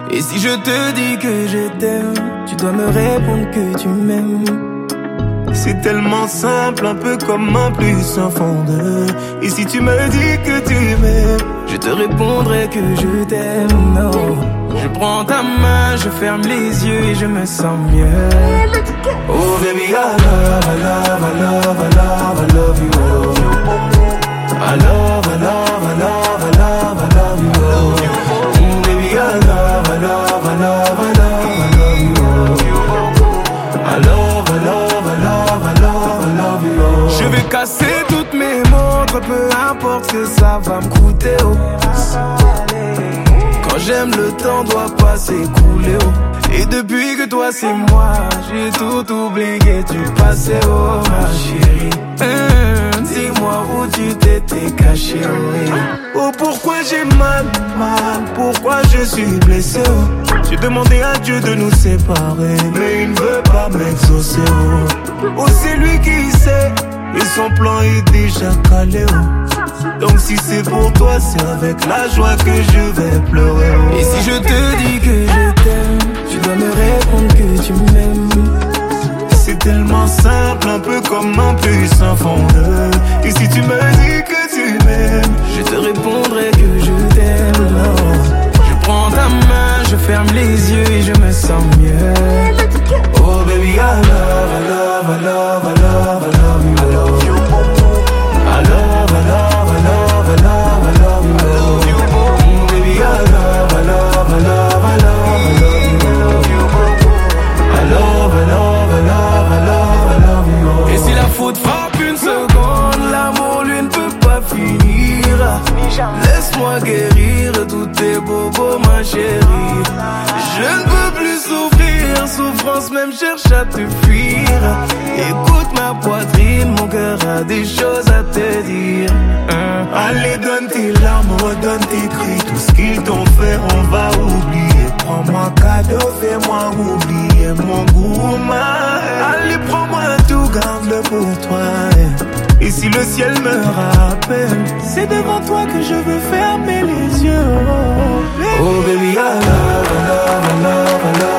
Et si je te dis que je t'aime, tu dois me répondre que tu m'aimes. C'est tellement simple, un peu comme un plus un fond de. Et si tu me dis que tu m'aimes, je te répondrai que je t'aime, non. Je prends ta main, je ferme les yeux et je me sens mieux. Oh baby, I love, I love, I love, I love, I love you. I love, I love, I love, I love, I love you. Oh baby, I love, I love, I love, I love, I love you. I love, I love, I love, I love, I love you. Je vais casser toutes mes montres, peu importe ce que ça va me coûter, oh. Quand j'aime, le temps doit pas s'écouler, oh. Et depuis que toi c'est moi, j'ai tout oublié, tu passais, oh ma chérie. Dis-moi où tu t'étais caché, oh. Oh pourquoi j'ai mal, pourquoi je suis blessé, oh. J'ai demandé à Dieu de nous séparer, mais il ne veut pas m'exaucer, oh. Oh c'est lui qui sait, et son plan est déjà calé, oh. Donc si c'est pour toi, c'est avec la joie que je vais pleurer, oh. Et si je te dis que je t'aime, tu dois me répondre que tu m'aimes. C'est tellement simple, un peu comme un puissant fondeur. Et si tu me dis que tu m'aimes, je te répondrai que je t'aime, non. Je prends ta main, je ferme les yeux et je me sens mieux. Oh baby, I love, I love, I love, I love, I love you. I love you. I love, I love, I love, I love, I love you. Oh baby, I love, I love, I love, I love, I love you. I love, I love, I love, I love, I love you. Et si la faute frappe une seconde, l'amour lui ne peut pas finir. Laisse-moi guérir tous tes bobos, ma chérie. Je ne peux plus souffrir, souffrance même cherche à te fuir. Écoute ma poitrine, mon cœur a des choses à te dire. Allez donne tes larmes, redonne tes cris. Tout ce qu'ils t'ont fait on va oublier. Prends-moi cadeau, fais-moi oublier mon goût, allez prends-moi tout, garde-le pour toi. Et si le ciel me rappelle, c'est devant toi que je veux fermer les yeux. Oh baby, I love, I love, I love, I love.